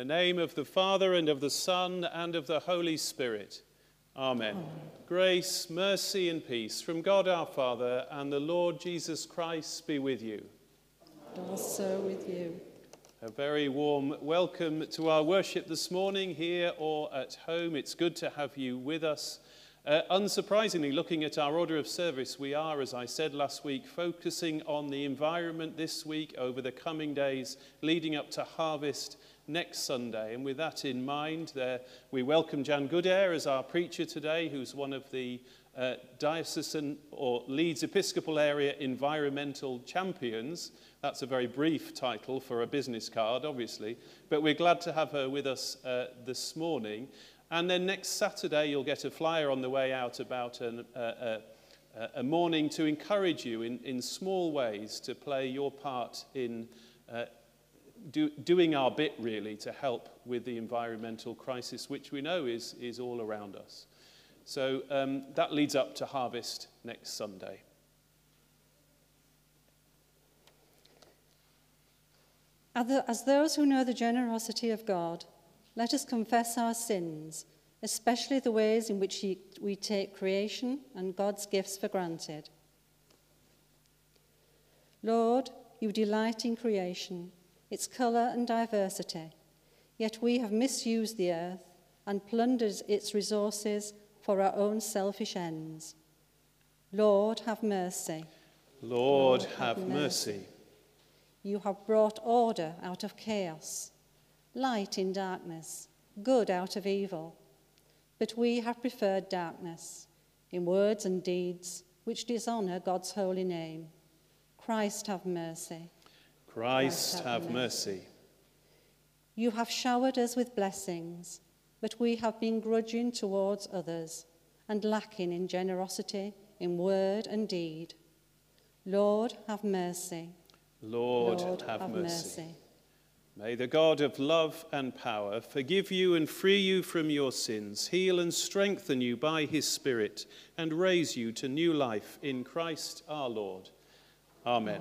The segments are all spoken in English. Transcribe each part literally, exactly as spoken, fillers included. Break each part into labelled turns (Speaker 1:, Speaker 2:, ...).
Speaker 1: name of the Father, and of the Son, and of the Holy Spirit. Amen. Amen. Grace, mercy, and peace from God our Father and the Lord Jesus Christ be with you.
Speaker 2: And also with you.
Speaker 1: A very warm welcome to our worship this morning, here or at home. It's good to have you with us. Uh, unsurprisingly, looking at our order of service, we are, as I said last week, focusing on the environment this week over the coming days leading up to harvest next Sunday. And with that in mind, there, we welcome Jan Goodair as our preacher today, who's one of the uh, diocesan or Leeds Episcopal Area environmental champions. That's a very brief title for a business card, obviously, but we're glad to have her with us uh, this morning. And then next Saturday, you'll get a flyer on the way out about an, uh, uh, a morning to encourage you in, in small ways to play your part in uh, do, doing our bit, really, to help with the environmental crisis, which we know is, is all around us. So um, that leads up to harvest next Sunday.
Speaker 2: As those who know the generosity of God, let us confess our sins, especially the ways in which we take creation and God's gifts for granted. Lord, you delight in creation, its colour and diversity, yet we have misused the earth and plundered its resources for our own selfish ends. Lord, have mercy.
Speaker 1: Lord, Lord have, have mercy. mercy.
Speaker 2: You have brought order out of chaos, light in darkness, good out of evil. But we have preferred darkness in words and deeds which dishonour God's holy name. Christ have mercy.
Speaker 1: Christ, Christ have, have mercy. mercy.
Speaker 2: You have showered us with blessings, but we have been grudging towards others and lacking in generosity in word and deed. Lord, have mercy.
Speaker 1: Lord,
Speaker 2: Lord
Speaker 1: have,
Speaker 2: have
Speaker 1: mercy.
Speaker 2: mercy.
Speaker 1: May the God of love and power forgive you and free you from your sins, heal and strengthen you by his Spirit, and raise you to new life in Christ our Lord. Amen.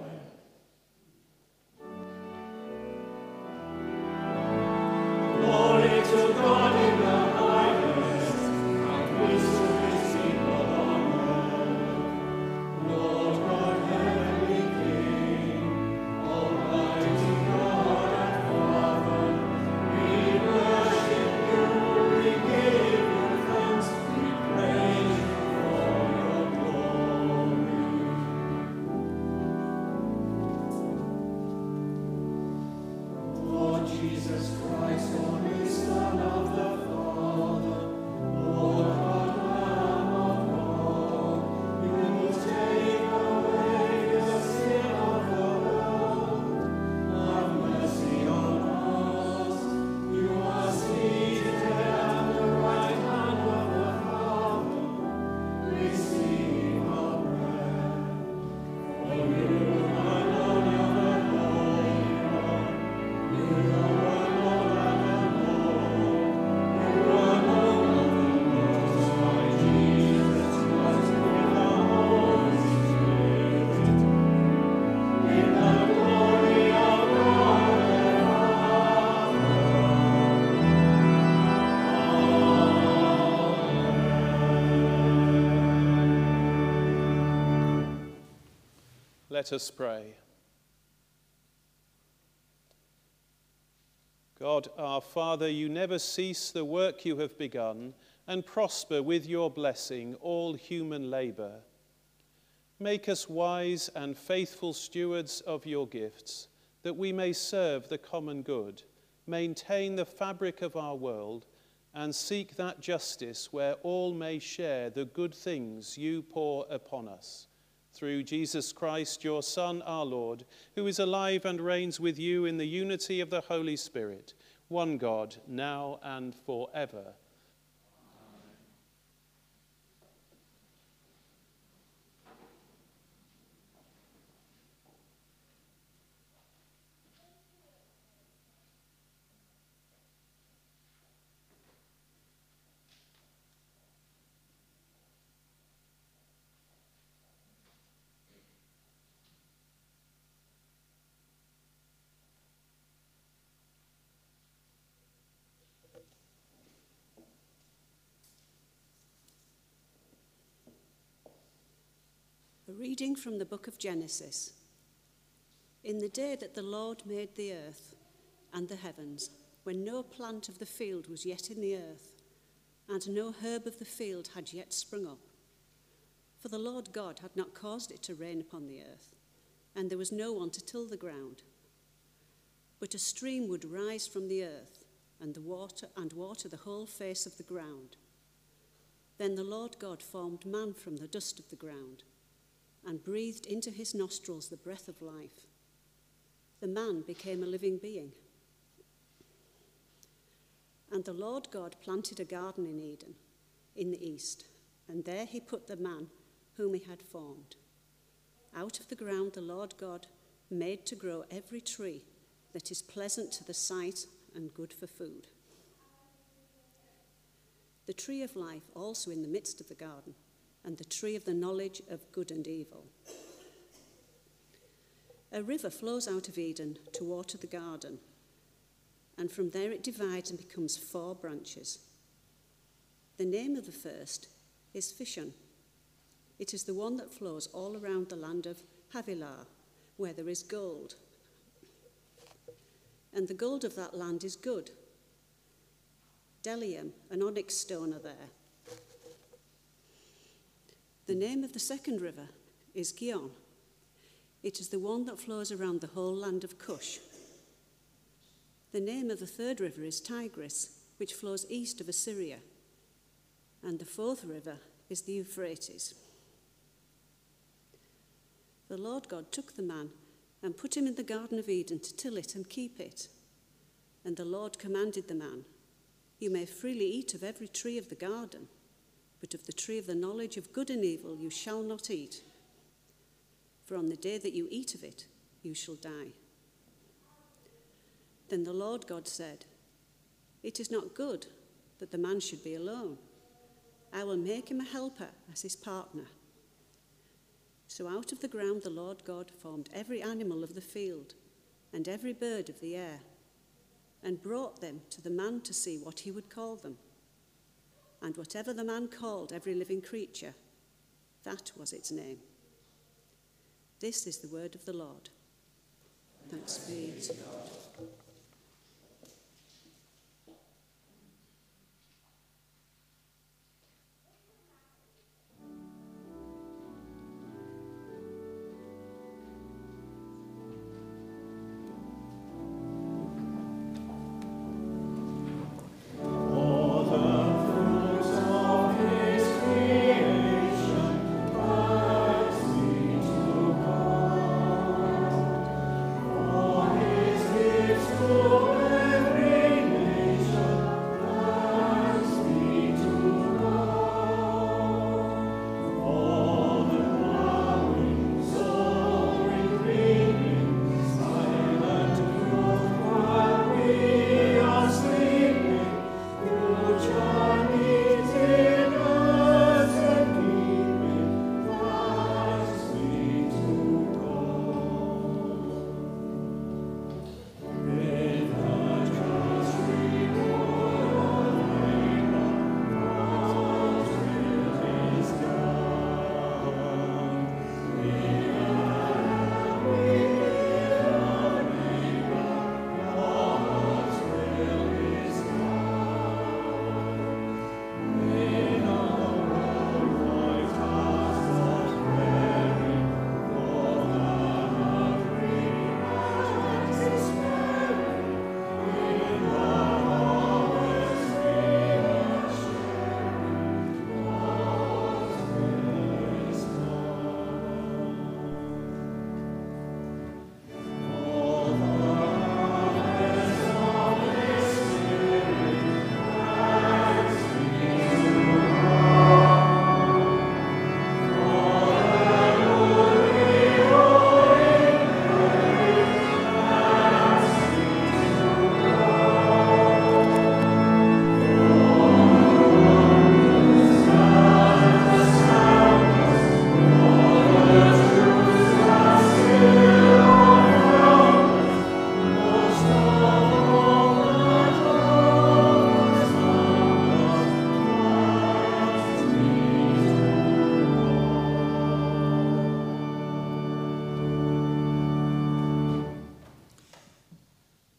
Speaker 3: Glory to God in the highest, and peace to his people on earth. Lord God, heavenly King, almighty God and Father, we worship you, we give you thanks, we praise you for your glory. Lord Jesus Christ, only Son of the Father, Lord God, Lamb of God, you will take away the sin of the world. Have mercy on us. You are seated at the right hand of the Father. Receive our prayer. For you alone are the Holy One. You alone are the Lord. You alone are the Most High Jesus Christ, with the Holy Spirit. In the glory of God
Speaker 1: Let us pray. God, our Father, you never cease the work you have begun, and prosper with your blessing all human labour. Make us wise and faithful stewards of your gifts, that we may serve the common good, maintain the fabric of our world, and seek that justice where all may share the good things you pour upon us. Through Jesus Christ, your Son, our Lord, who is alive and reigns with you in the unity of the Holy Spirit, one God, now and forever.
Speaker 4: A reading from the book of Genesis. In the day that the Lord made the earth and the heavens, when no plant of the field was yet in the earth, and no herb of the field had yet sprung up, for the Lord God had not caused it to rain upon the earth, and there was no one to till the ground. But a stream would rise from the earth, and the water and water the whole face of the ground. Then the Lord God formed man from the dust of the ground, and breathed into his nostrils the breath of life. The man became a living being. And the Lord God planted a garden in Eden, in the east, and there he put the man whom he had formed. Out of the ground the Lord God made to grow every tree that is pleasant to the sight and good for food. The tree of life also in the midst of the garden, and the tree of the knowledge of good and evil. A river flows out of Eden to water the garden, and from there it divides and becomes four branches. The name of the first is Fishon. It is the one that flows all around the land of Havilah, where there is gold. And the gold of that land is good. Bdellium and onyx stone are there. The name of the second river is Gihon. It is the one that flows around the whole land of Cush. The name of the third river is Tigris, which flows east of Assyria. And the fourth river is the Euphrates. The Lord God took the man and put him in the Garden of Eden to till it and keep it. And the Lord commanded the man, "You may freely eat of every tree of the garden, but of the tree of the knowledge of good and evil you shall not eat. For on the day that you eat of it, you shall die." Then the Lord God said, "It is not good that the man should be alone. I will make him a helper as his partner." So out of the ground the Lord God formed every animal of the field and every bird of the air, and brought them to the man to see what he would call them. And whatever the man called every living creature, that was its name. This is the word of the Lord. Thanks be to God.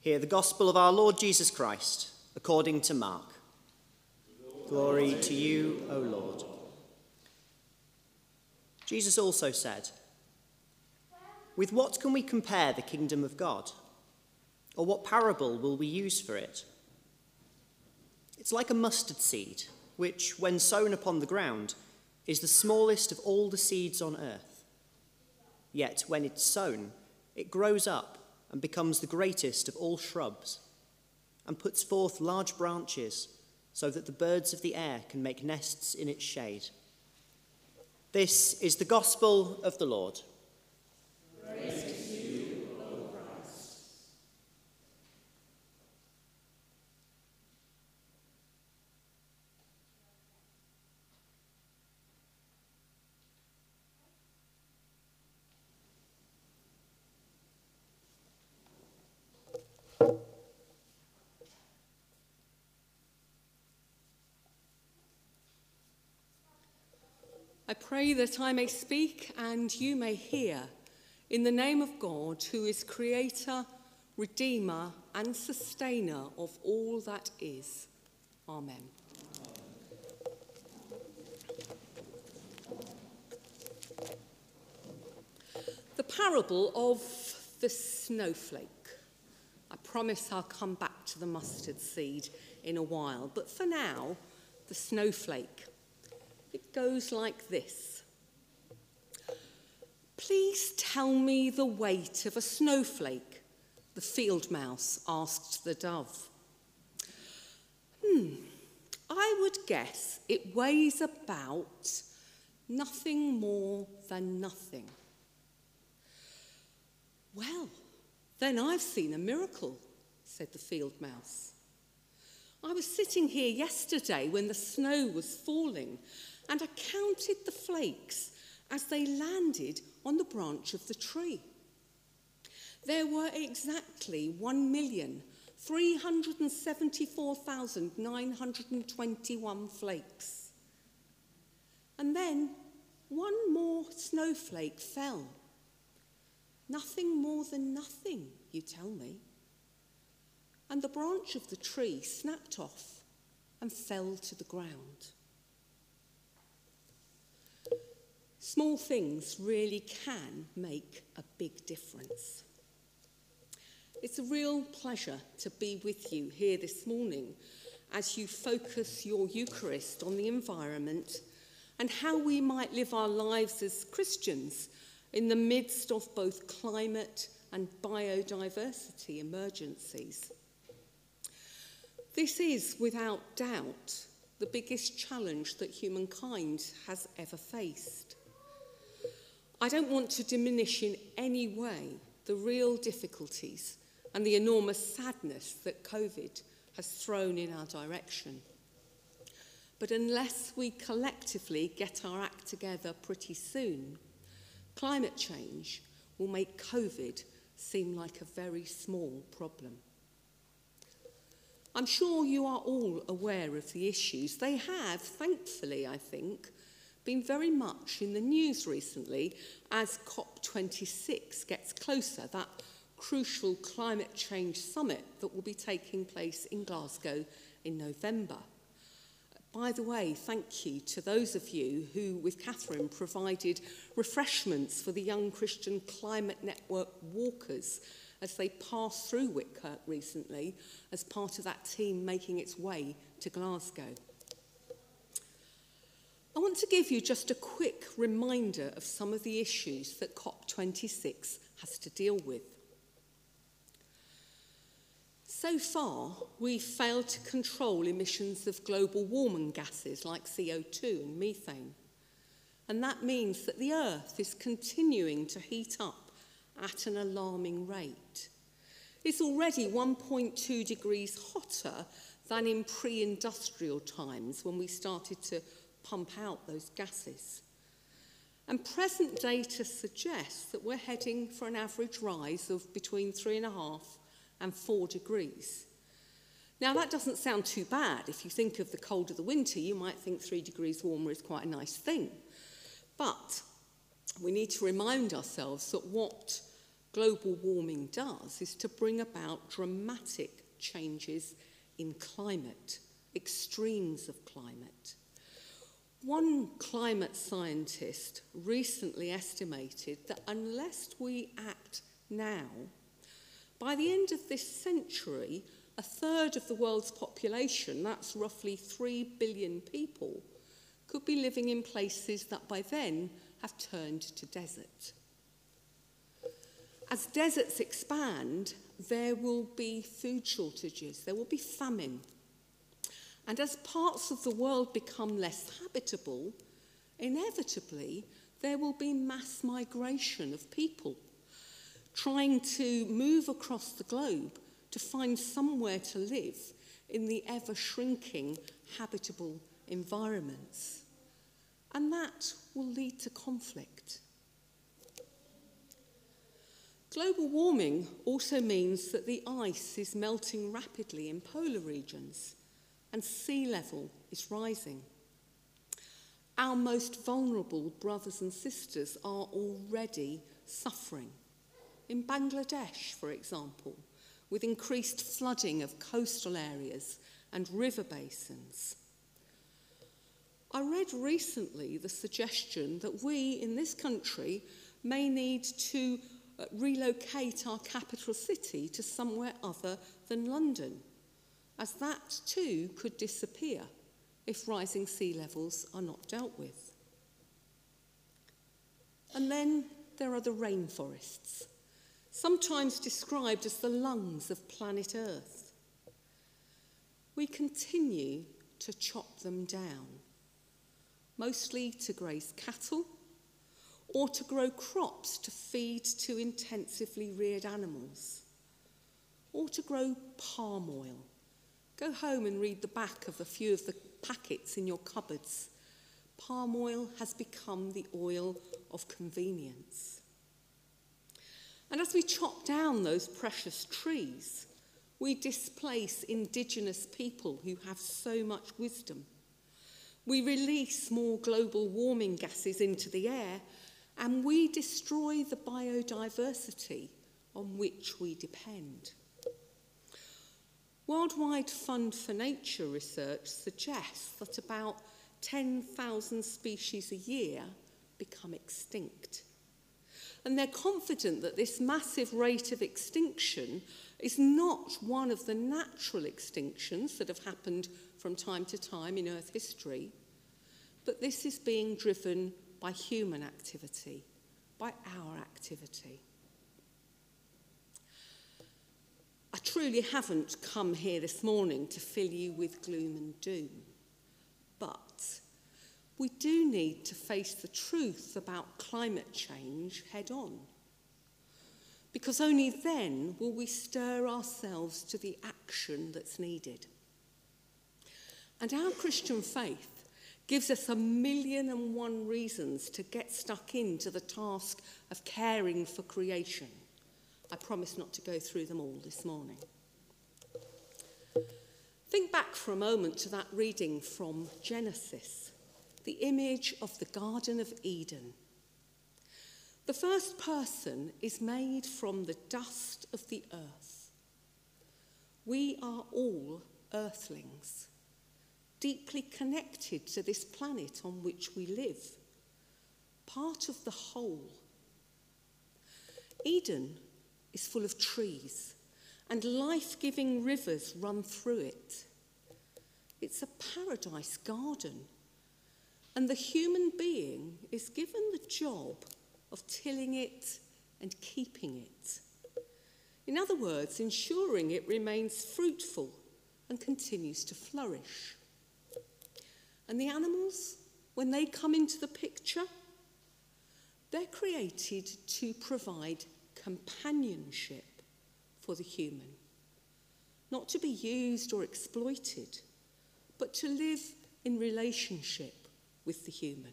Speaker 5: Hear the gospel of our Lord Jesus Christ, according to Mark. Glory to you, O Lord. Jesus also said, "With what can we compare the kingdom of God? Or what parable will we use for it? It's like a mustard seed, which, when sown upon the ground, is the smallest of all the seeds on earth. Yet when it's sown, it grows up and becomes the greatest of all shrubs, and puts forth large branches, so that the birds of the air can make nests in its shade." This is the gospel of the Lord.
Speaker 3: Praise to you, O Christ.
Speaker 6: I pray that I may speak and you may hear, in the name of God, who is creator, redeemer, and sustainer of all that is. Amen. The parable of the snowflake. I promise I'll come back to the mustard seed in a while, but for now, the snowflake. It goes like this. "Please tell me the weight of a snowflake," the field mouse asked the dove. Hmm, I would guess it weighs about nothing more than nothing. "Well, then I've seen a miracle," said the field mouse. "I was sitting here yesterday when the snow was falling, and I counted the flakes as they landed on the branch of the tree. There were exactly one million three hundred seventy-four thousand nine hundred twenty-one flakes. And then one more snowflake fell. Nothing more than nothing, you tell me. And the branch of the tree snapped off and fell to the ground." Small things really can make a big difference. It's a real pleasure to be with you here this morning as you focus your Eucharist on the environment and how we might live our lives as Christians in the midst of both climate and biodiversity emergencies. This is, without doubt, the biggest challenge that humankind has ever faced. I don't want to diminish in any way the real difficulties and the enormous sadness that COVID has thrown in our direction. But unless we collectively get our act together pretty soon, climate change will make COVID seem like a very small problem. I'm sure you are all aware of the issues. They have, thankfully, I think, been very much in the news recently as COP twenty-six gets closer, that crucial climate change summit that will be taking place in Glasgow in November. By the way, thank you to those of you who, with Catherine, provided refreshments for the Young Christian Climate Network walkers as they passed through Whitkirk recently as part of that team making its way to Glasgow. I want to give you just a quick reminder of some of the issues that COP twenty-six has to deal with. So far, we've failed to control emissions of global warming gases like C O two and methane. And that means that the Earth is continuing to heat up at an alarming rate. It's already one point two degrees hotter than in pre-industrial times when we started to pump out those gases. And present data suggests that we're heading for an average rise of between three and a half and four degrees. Now, that doesn't sound too bad. If you think of the cold of the winter, you might think three degrees warmer is quite a nice thing. But we need to remind ourselves that what global warming does is to bring about dramatic changes in climate, extremes of climate. One climate scientist recently estimated that unless we act now, by the end of this century, a third of the world's population, that's roughly three billion people, could be living in places that by then have turned to desert. As deserts expand, there will be food shortages, there will be famine. And as parts of the world become less habitable, inevitably there will be mass migration of people trying to move across the globe to find somewhere to live in the ever-shrinking habitable environments. And that will lead to conflict. Global warming also means that the ice is melting rapidly in polar regions and sea level is rising. Our most vulnerable brothers and sisters are already suffering. In Bangladesh, for example, with increased flooding of coastal areas and river basins. I read recently the suggestion that we in this country may need to relocate our capital city to somewhere other than London, as that too could disappear if rising sea levels are not dealt with. And then there are the rainforests, sometimes described as the lungs of planet Earth. We continue to chop them down, mostly to graze cattle or to grow crops to feed to intensively reared animals, or to grow palm oil. Go home and read the back of a few of the packets in your cupboards. Palm oil has become the oil of convenience. And as we chop down those precious trees, we displace indigenous people who have so much wisdom. We release more global warming gases into the air, and we destroy the biodiversity on which we depend. Worldwide Fund for Nature research suggests that about ten thousand species a year become extinct. And they're confident that this massive rate of extinction is not one of the natural extinctions that have happened from time to time in Earth history, but this is being driven by human activity, by our activity. I truly haven't come here this morning to fill you with gloom and doom, but we do need to face the truth about climate change head on, because only then will we stir ourselves to the action that's needed. And our Christian faith gives us a million and one reasons to get stuck into the task of caring for creation. I promise not to go through them all this morning. Think back for a moment to that reading from Genesis, the image of the Garden of Eden. The first person is made from the dust of the earth. We are all earthlings, deeply connected to this planet on which we live, part of the whole. Eden is full of trees, and life-giving rivers run through it. It's a paradise garden, and the human being is given the job of tilling it and keeping it. In other words, ensuring it remains fruitful and continues to flourish. And the animals, when they come into the picture, they're created to provide companionship for the human, not to be used or exploited, but to live in relationship with the human.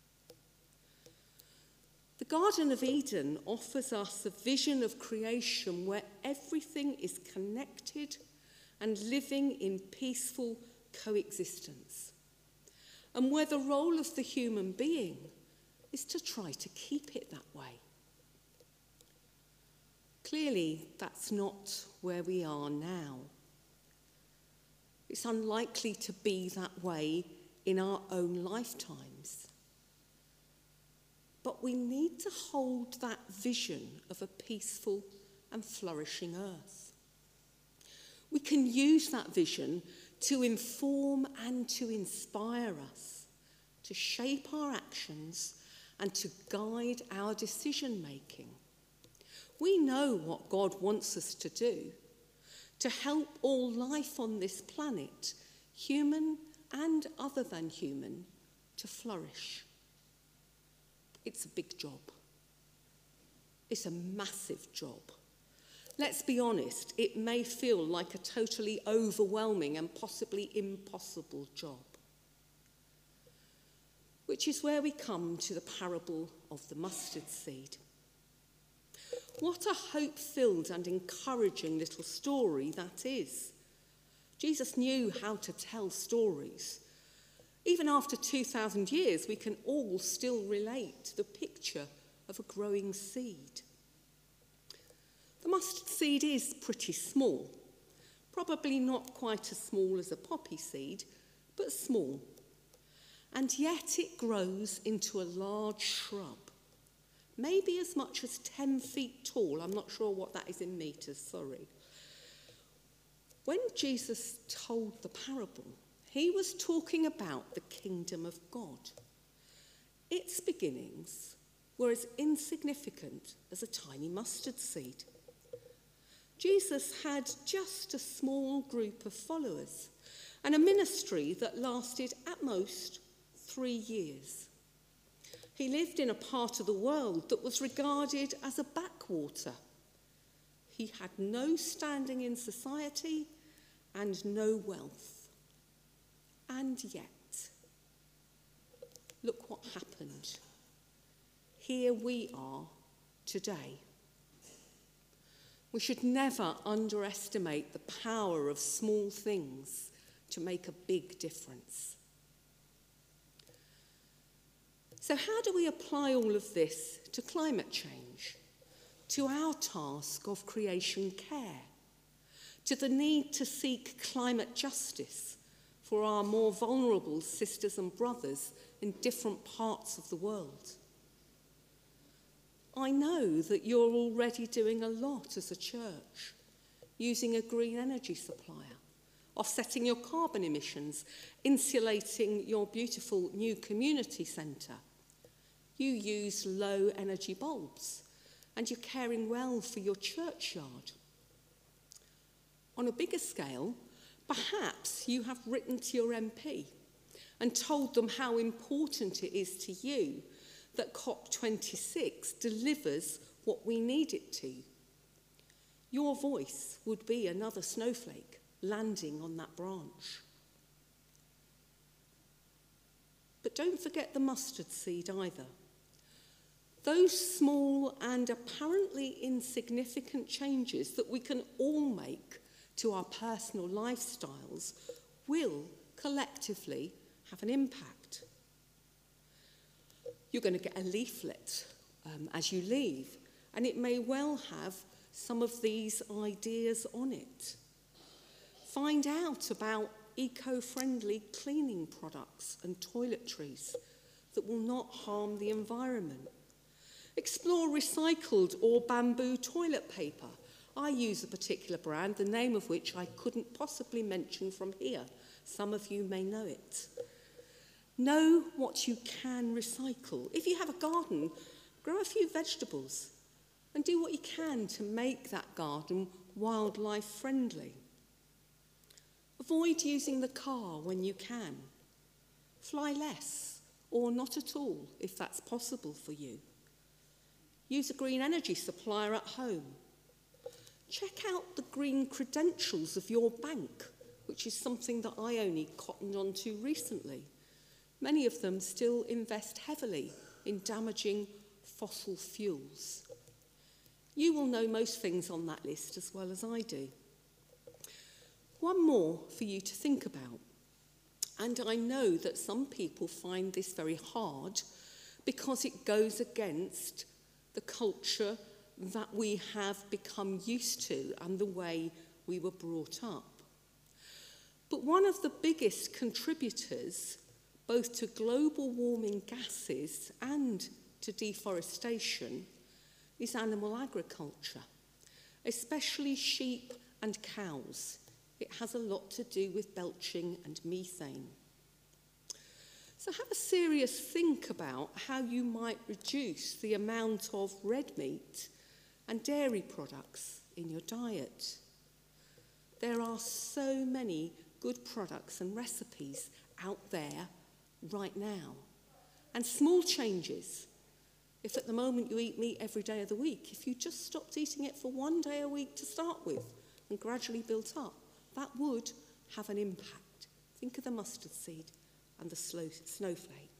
Speaker 6: The Garden of Eden offers us a vision of creation where everything is connected and living in peaceful coexistence, and where the role of the human being is to try to keep it that way. Clearly, that's not where we are now. It's unlikely to be that way in our own lifetimes. But we need to hold that vision of a peaceful and flourishing earth. We can use that vision to inform and to inspire us, to shape our actions and to guide our decision making. We know what God wants us to do, to help all life on this planet, human and other than human, to flourish. It's a big job. It's a massive job. Let's be honest, it may feel like a totally overwhelming and possibly impossible job. Which is where we come to the parable of the mustard seed. What a hope-filled and encouraging little story that is. Jesus knew how to tell stories. Even after two thousand years, we can all still relate to the picture of a growing seed. The mustard seed is pretty small, probably not quite as small as a poppy seed, but small. And yet it grows into a large shrub, maybe as much as ten feet tall. I'm not sure what that is in metres, sorry. When Jesus told the parable, he was talking about the kingdom of God. Its beginnings were as insignificant as a tiny mustard seed. Jesus had just a small group of followers and a ministry that lasted at most three years. He lived in a part of the world that was regarded as a backwater. He had no standing in society and no wealth. And yet, look what happened. Here we are today. We should never underestimate the power of small things to make a big difference. So how do we apply all of this to climate change, to our task of creation care, to the need to seek climate justice for our more vulnerable sisters and brothers in different parts of the world? I know that you're already doing a lot as a church, using a green energy supplier, offsetting your carbon emissions, insulating your beautiful new community centre. You use low energy bulbs, and you're caring well for your churchyard. On a bigger scale, perhaps you have written to your M P and told them how important it is to you that COP twenty-six delivers what we need it to. Your voice would be another snowflake landing on that branch. But don't forget the mustard seed either. Those small and apparently insignificant changes that we can all make to our personal lifestyles will collectively have an impact. You're going to get a leaflet um, as you leave, and it may well have some of these ideas on it. Find out about eco-friendly cleaning products and toiletries that will not harm the environment. Explore recycled or bamboo toilet paper. I use a particular brand, the name of which I couldn't possibly mention from here. Some of you may know it. Know what you can recycle. If you have a garden, grow a few vegetables and do what you can to make that garden wildlife friendly. Avoid using the car when you can. Fly less or not at all if that's possible for you. Use a green energy supplier at home. Check out the green credentials of your bank, which is something that I only cottoned onto recently. Many of them still invest heavily in damaging fossil fuels. You will know most things on that list as well as I do. One more for you to think about. And I know that some people find this very hard because it goes against the culture that we have become used to and the way we were brought up. But one of the biggest contributors, both to global warming gases and to deforestation, is animal agriculture, especially sheep and cows. It has a lot to do with belching and methane. So have a serious think about how you might reduce the amount of red meat and dairy products in your diet. There are so many good products and recipes out there right now. And small changes. If at the moment you eat meat every day of the week, if you just stopped eating it for one day a week to start with and gradually built up, that would have an impact. Think of the mustard seed and the slow snowflake.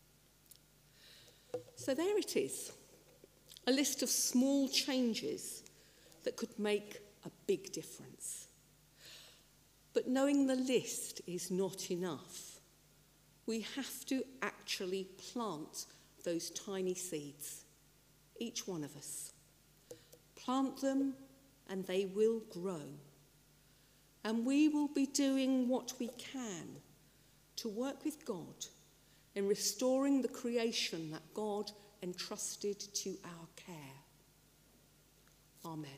Speaker 6: So there it is, a list of small changes that could make a big difference. But knowing the list is not enough. We have to actually plant those tiny seeds, each one of us. Plant them and they will grow. And we will be doing what we can to work with God in restoring the creation that God entrusted to our care. Amen.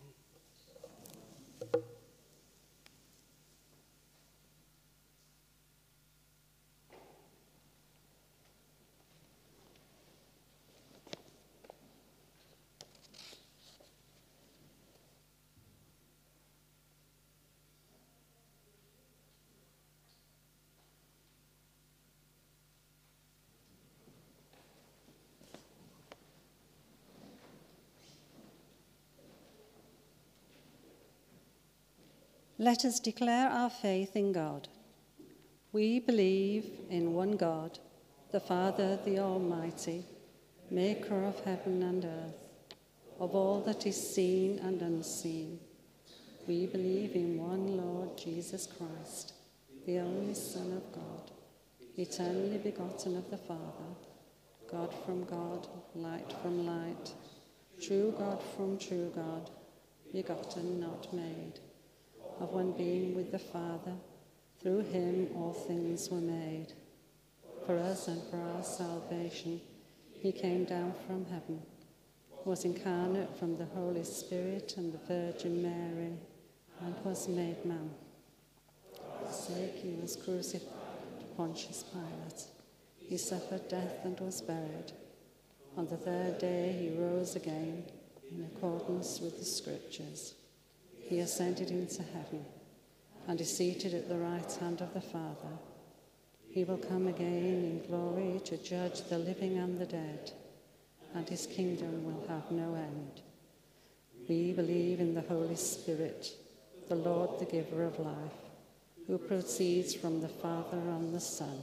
Speaker 2: Let us declare our faith in God. We believe in one God, the Father, the Almighty, maker of heaven and earth, of all that is seen and unseen. We believe in one Lord Jesus Christ, the only Son of God, eternally begotten of the Father, God from God, light from light, true God from true God, begotten, not made, of one being with the Father. Through him all things were made. For us and for our salvation, he came down from heaven, was incarnate from the Holy Spirit and the Virgin Mary, and was made man. For our sake he was crucified to Pontius Pilate. He suffered death and was buried. On the third day he rose again, in accordance with the Scriptures. He ascended into heaven and is seated at the right hand of the Father. He will come again in glory to judge the living and the dead, and his kingdom will have no end. We believe in the Holy Spirit, the Lord, the giver of life, who proceeds from the Father and the Son.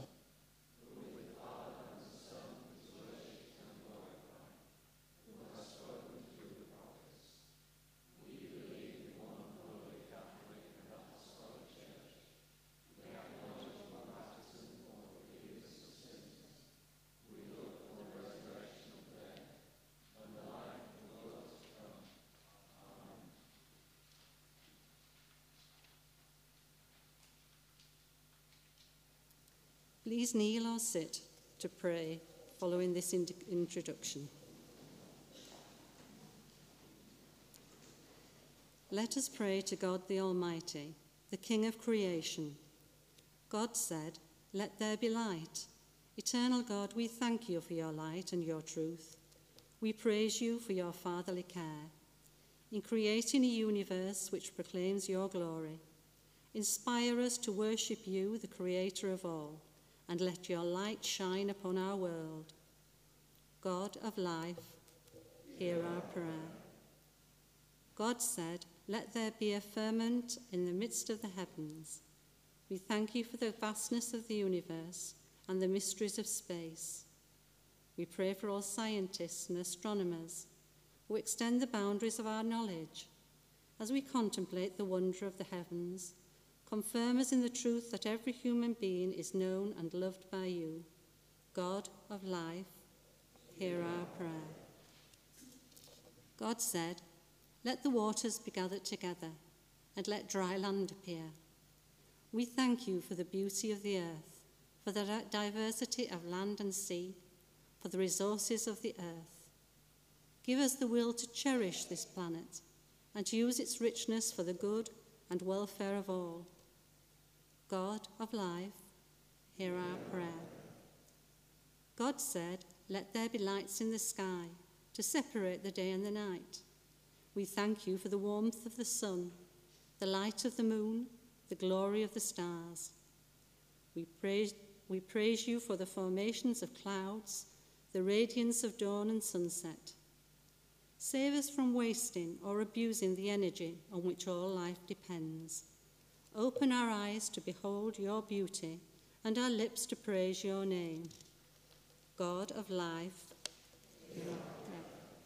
Speaker 2: Please kneel or sit to pray following this in- introduction. Let us pray to God the Almighty, the King of creation. God said, "Let there be light." Eternal God, we thank you for your light and your truth. We praise you for your fatherly care. In creating a universe which proclaims your glory, inspire us to worship you, the creator of all, and let your light shine upon our world. God of life, hear our prayer. God said, "Let there be a firmament in the midst of the heavens." We thank you for the vastness of the universe and the mysteries of space. We pray for all scientists and astronomers who extend the boundaries of our knowledge. As we contemplate the wonder of the heavens, confirm us in the truth that every human being is known and loved by you. God of life, hear our prayer. God said, "Let the waters be gathered together, and let dry land appear." We thank you for the beauty of the earth, for the diversity of land and sea, for the resources of the earth. Give us the will to cherish this planet and to use its richness for the good and welfare of all. God of life, hear our prayer. God said, "Let there be lights in the sky to separate the day and the night." We thank you for the warmth of the sun, the light of the moon, the glory of the stars. We praise, we praise you for the formations of clouds, the radiance of dawn and sunset. Save us from wasting or abusing the energy on which all life depends. Open our eyes to behold your beauty and our lips to praise your name. God of life, hear our prayer.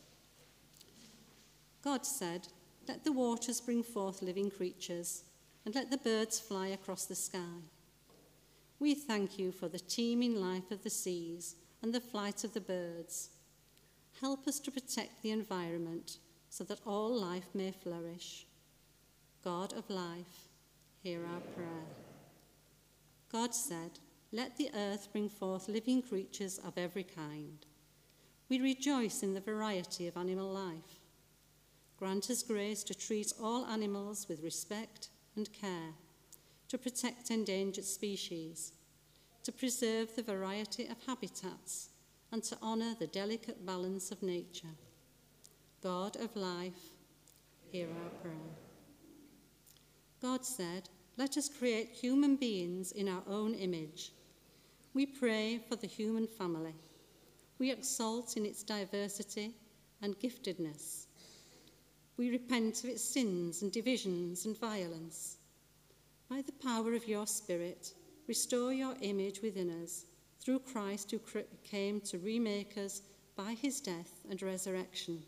Speaker 2: God said, "Let the waters bring forth living creatures, and let the birds fly across the sky." We thank you for the teeming life of the seas and the flight of the birds. Help us to protect the environment so that all life may flourish. God of life, hear our prayer. God said, "Let the earth bring forth living creatures of every kind." We rejoice in the variety of animal life. Grant us grace to treat all animals with respect and care, to protect endangered species, to preserve the variety of habitats, and to honour the delicate balance of nature. God of life, hear our prayer. God said, "Let us create human beings in our own image." We pray for the human family. We exalt in its diversity and giftedness. We repent of its sins and divisions and violence. By the power of your Spirit, restore your image within us through Christ, who came to remake us by his death and resurrection.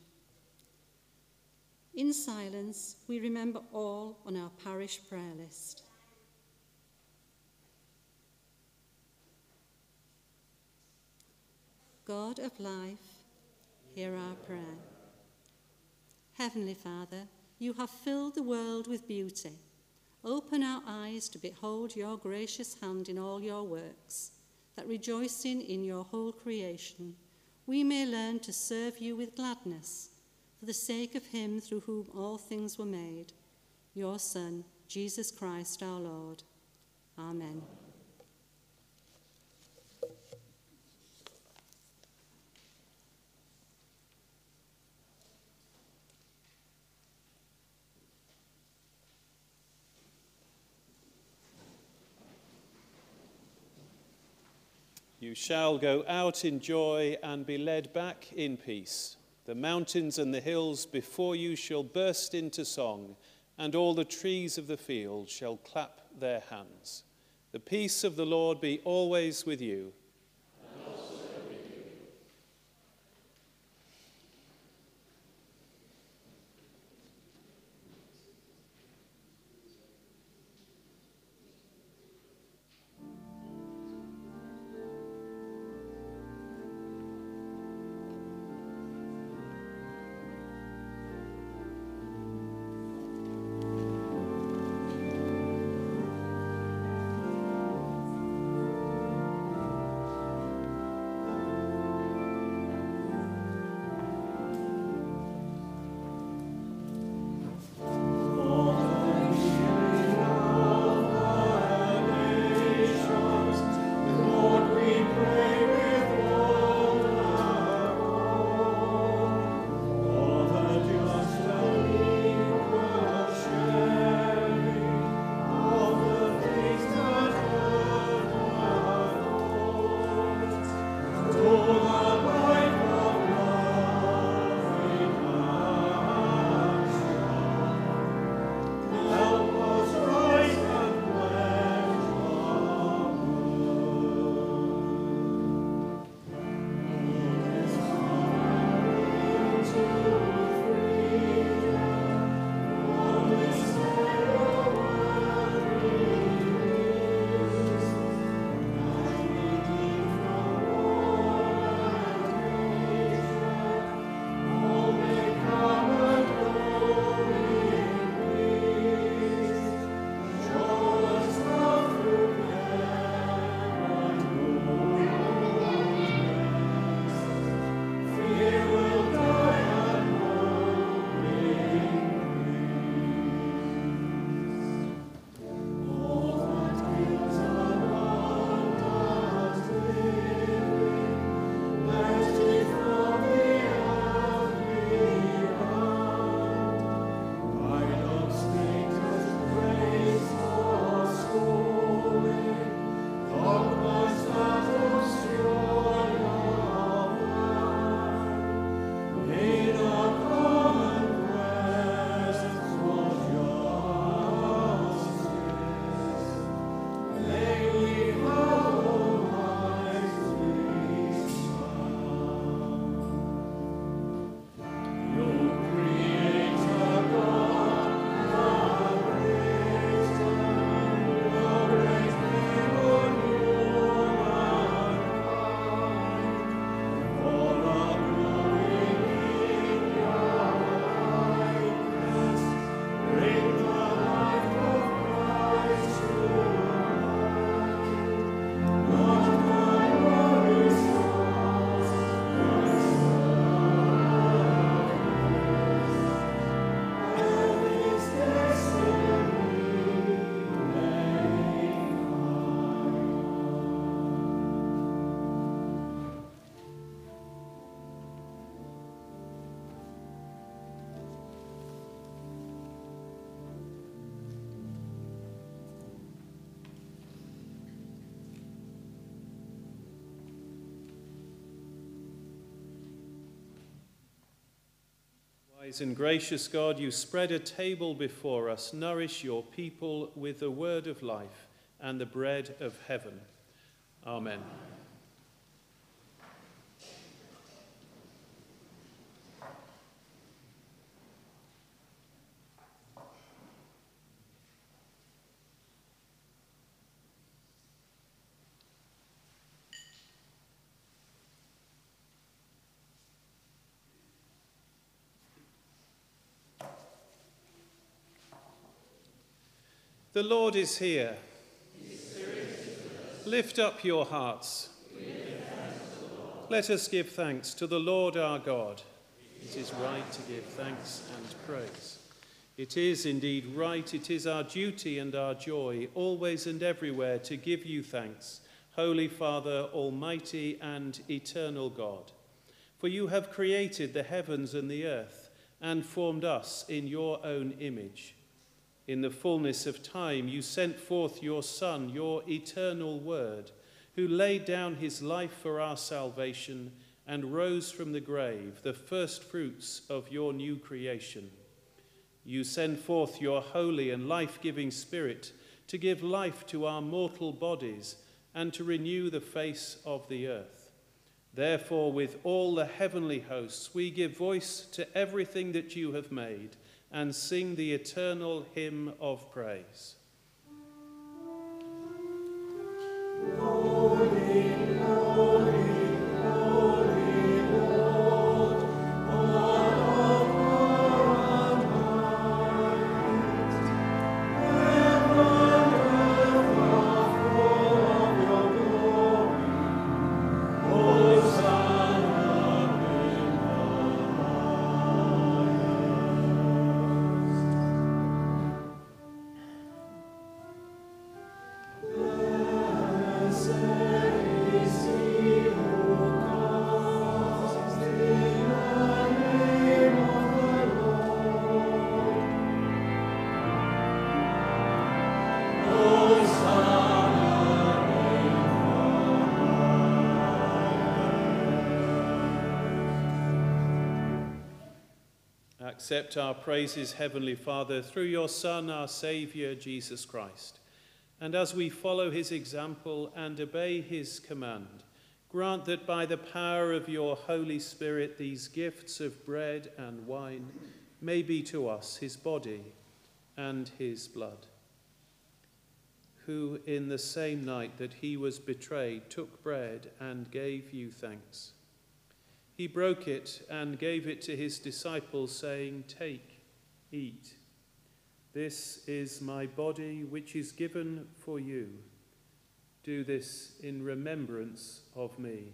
Speaker 2: In silence, we remember all on our parish prayer list. God of life, hear our prayer. Heavenly Father, you have filled the world with beauty. Open our eyes to behold your gracious hand in all your works, that rejoicing in your whole creation, we may learn to serve you with gladness, for the sake of him through whom all things were made, your Son, Jesus Christ our Lord. Amen.
Speaker 1: You shall go out in joy and be led back in peace. The mountains and the hills before you shall burst into song, and all the trees of the field shall clap their hands. The peace of the Lord be always with you.
Speaker 3: And also with you.
Speaker 1: Wise and gracious God, you spread a table before us. Nourish your people with the word of life and the bread of heaven. Amen. The Lord is here. Lift up your hearts. Let us give thanks to the Lord our God. It is right to give thanks and praise. It is indeed right, it is our duty and our joy, always and everywhere, to give you thanks, Holy Father, Almighty and eternal God. For you have created the heavens and the earth, and formed us in your own image. In the fullness of time, you sent forth your Son, your eternal Word, who laid down his life for our salvation and rose from the grave, the first fruits of your new creation. You send forth your holy and life-giving Spirit to give life to our mortal bodies and to renew the face of the earth. Therefore, with all the heavenly hosts, we give voice to everything that you have made, and sing the eternal hymn of praise.
Speaker 3: Holy, holy, holy Lord, God of power and might. Heaven and earth are full of your glory. Hosanna in the
Speaker 1: Accept our praises, Heavenly Father, through your Son, our Saviour, Jesus Christ. And as we follow his example and obey his command, grant that by the power of your Holy Spirit these gifts of bread and wine may be to us his body and his blood, who in the same night that he was betrayed took bread and gave you thanks. He broke it and gave it to his disciples, saying, "Take, eat. This is my body, which is given for you. Do this in remembrance of me."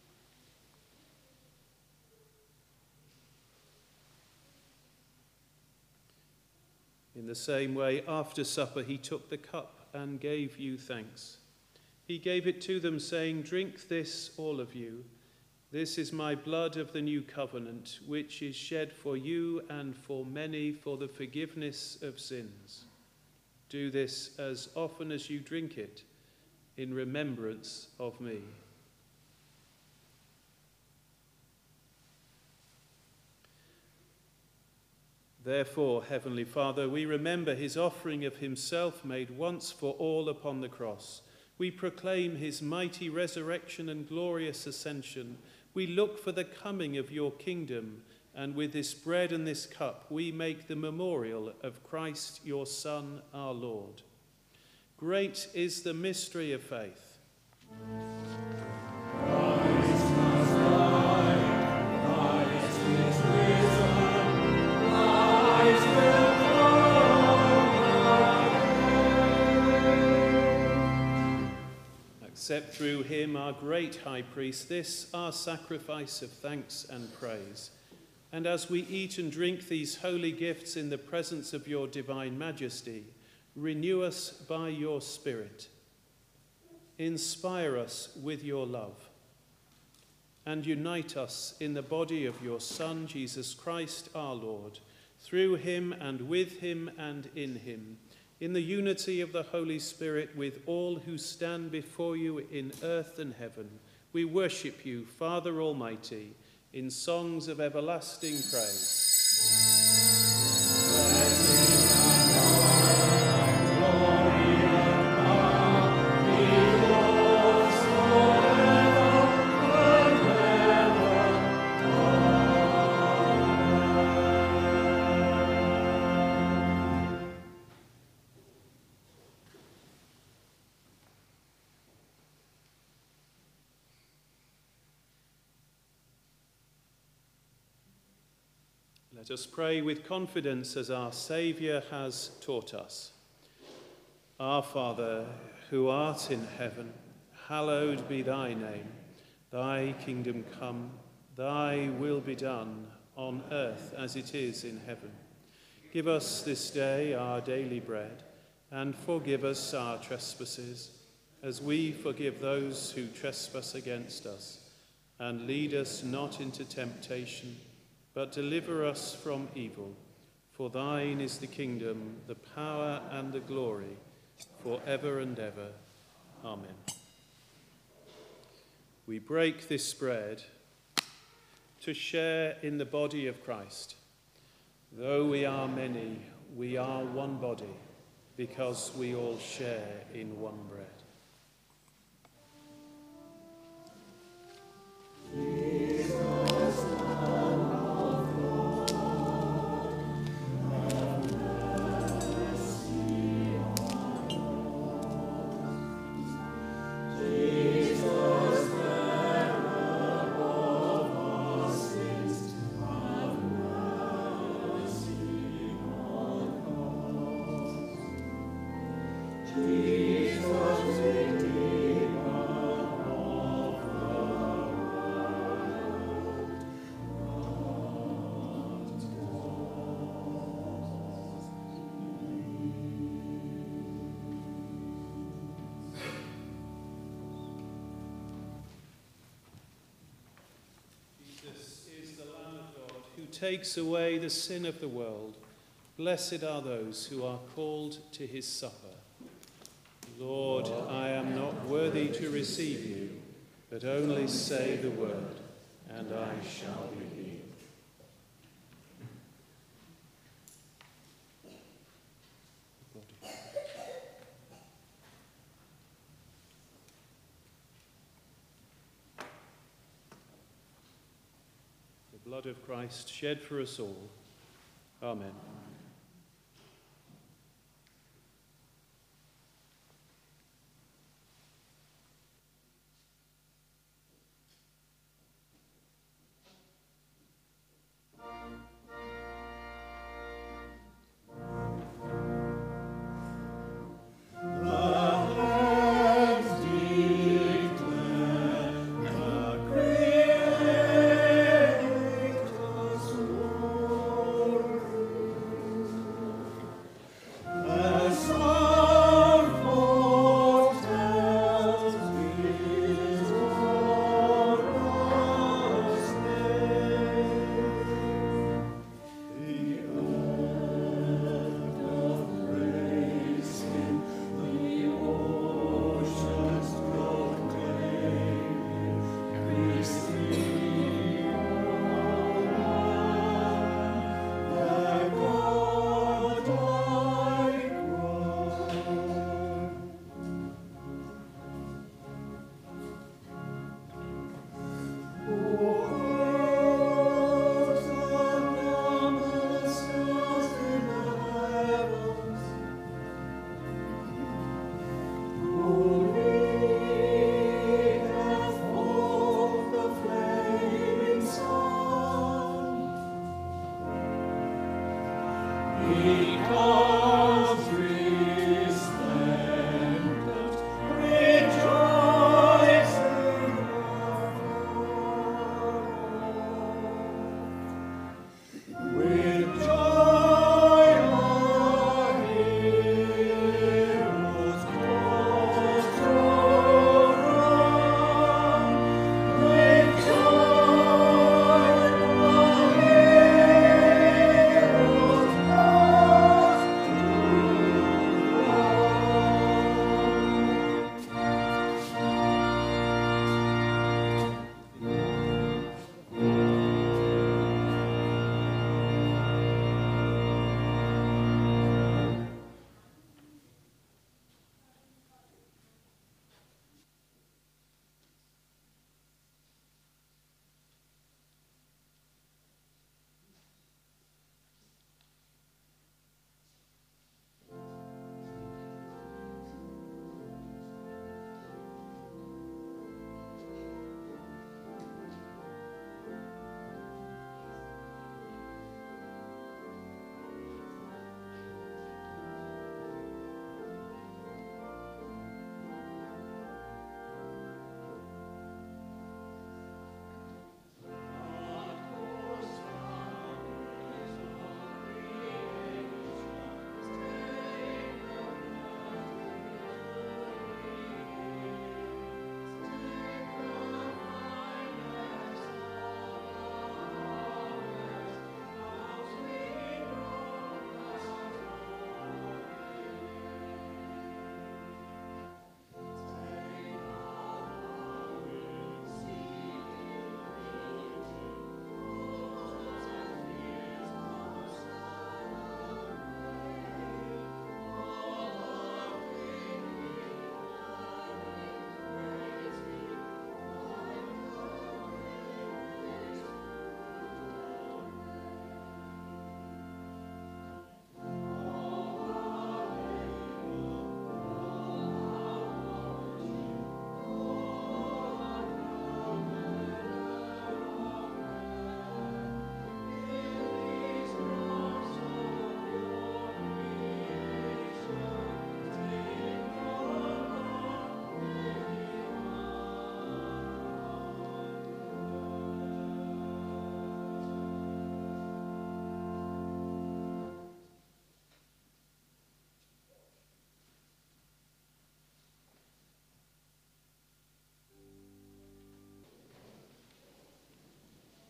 Speaker 1: In the same way, after supper, he took the cup and gave you thanks. He gave it to them, saying, "Drink this, all of you. This is my blood of the new covenant, which is shed for you and for many for the forgiveness of sins. Do this as often as you drink it in remembrance of me." Therefore, Heavenly Father, we remember his offering of himself made once for all upon the cross. We proclaim his mighty resurrection and glorious ascension. We look for the coming of your kingdom, and with this bread and this cup we make the memorial of Christ, your Son, our Lord. Great is the mystery of faith.
Speaker 3: Christ has died, Christ is risen, Christ will come again.
Speaker 1: Accept through him, our great high priest, this our sacrifice of thanks and praise. And as we eat and drink these holy gifts in the presence of your divine majesty, renew us by your Spirit. Inspire us with your love, and unite us in the body of your Son, Jesus Christ our Lord, through him and with him and in him, in the unity of the Holy Spirit, with all who stand before you in earth and heaven. We worship you, Father Almighty, in songs of everlasting praise. Let us pray with confidence as our Saviour has taught us. Our Father, who art in heaven, hallowed be thy name. Thy kingdom come, thy will be done, on earth as it is in heaven. Give us this day our daily bread, and forgive us our trespasses, as we forgive those who trespass against us. And lead us not into temptation, but deliver us from evil. For thine is the kingdom, the power, and the glory, for ever and ever. Amen. We break this bread to share in the body of Christ. Though we are many, we are one body, because we all share in one bread. Takes away the sin of the world. Blessed are those who are called to his supper. Lord, I am not worthy to receive you, but only say the word, and I shall be healed. Blood of Christ shed for us all. Amen.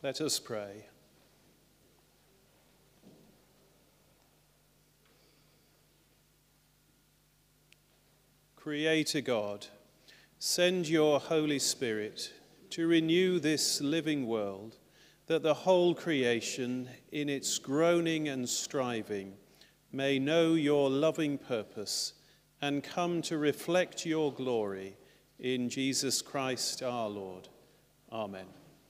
Speaker 1: Let us pray. Creator God, send your Holy Spirit to renew this living world, that the whole creation, in its groaning and striving, may know your loving purpose and come to reflect your glory in Jesus Christ our Lord. Amen.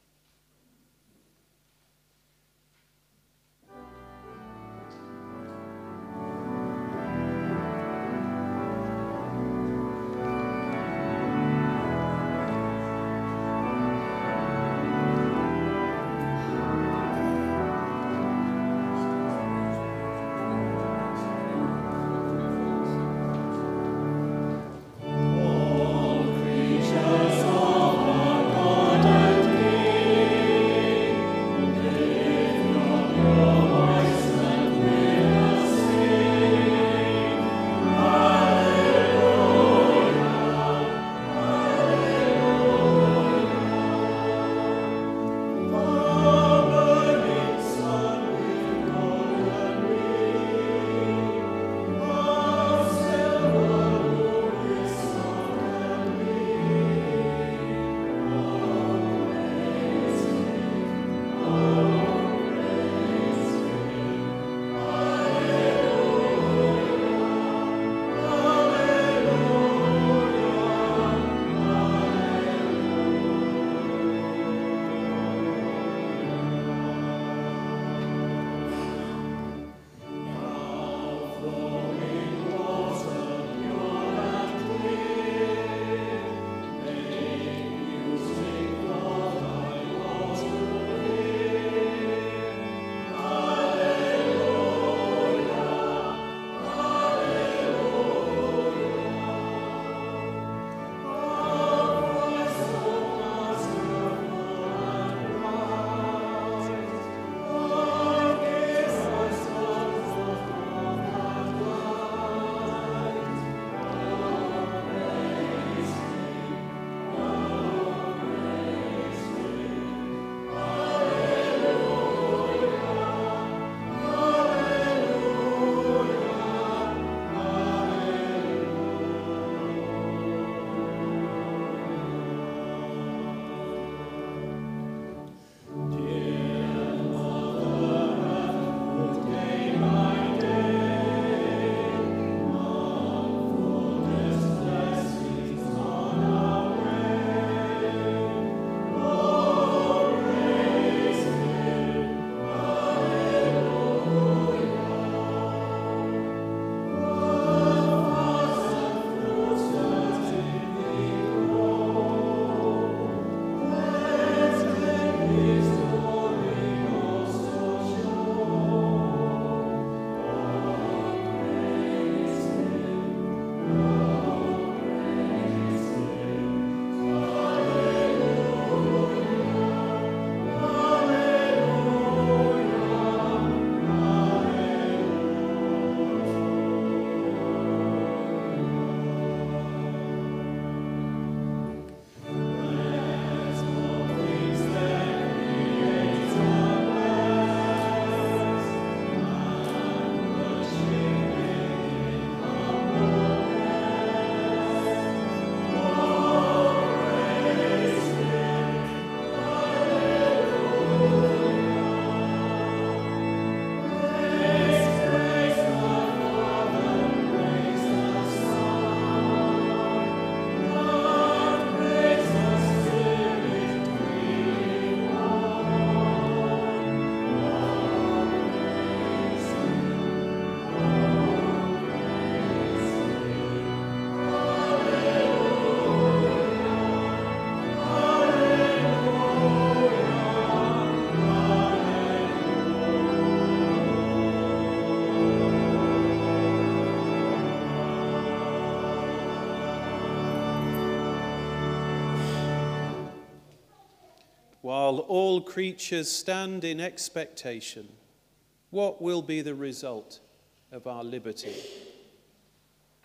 Speaker 1: while all creatures stand in expectation, what will be the result of our liberty?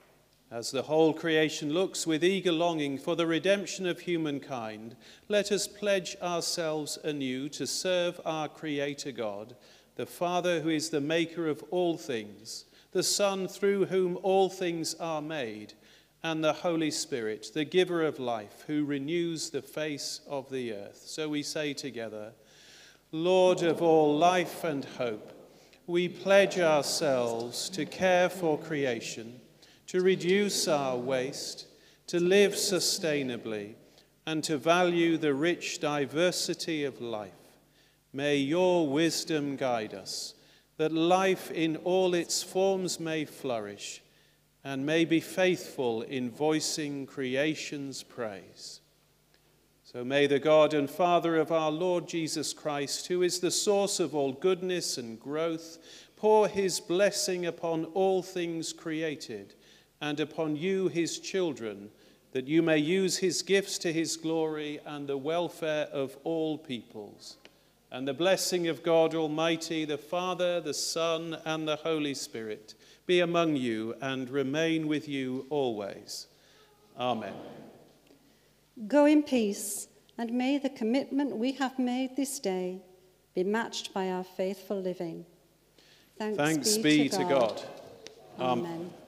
Speaker 1: As the whole creation looks with eager longing for the redemption of humankind, let us pledge ourselves anew to serve our Creator God, the Father who is the maker of all things, the Son through whom all things are made, and the Holy Spirit, the giver of life, who renews the face of the earth. So we say together, Lord of all life and hope, we pledge ourselves to care for creation, to reduce our waste, to live sustainably, and to value the rich diversity of life. May your wisdom guide us, that life in all its forms may flourish, and may be faithful in voicing creation's praise. So may the God and Father of our Lord Jesus Christ, who is the source of all goodness and growth, pour his blessing upon all things created, and upon you, his children, that you may use his gifts to his glory and the welfare of all peoples. And the blessing of God Almighty, the Father, the Son, and the Holy Spirit be among you and remain with you always. Amen.
Speaker 2: Go in peace, and may the commitment we have made this day be matched by our faithful living. Thanks,
Speaker 1: Thanks
Speaker 2: be,
Speaker 1: be
Speaker 2: to
Speaker 1: to
Speaker 2: God.
Speaker 1: God.
Speaker 2: Amen.
Speaker 1: Amen.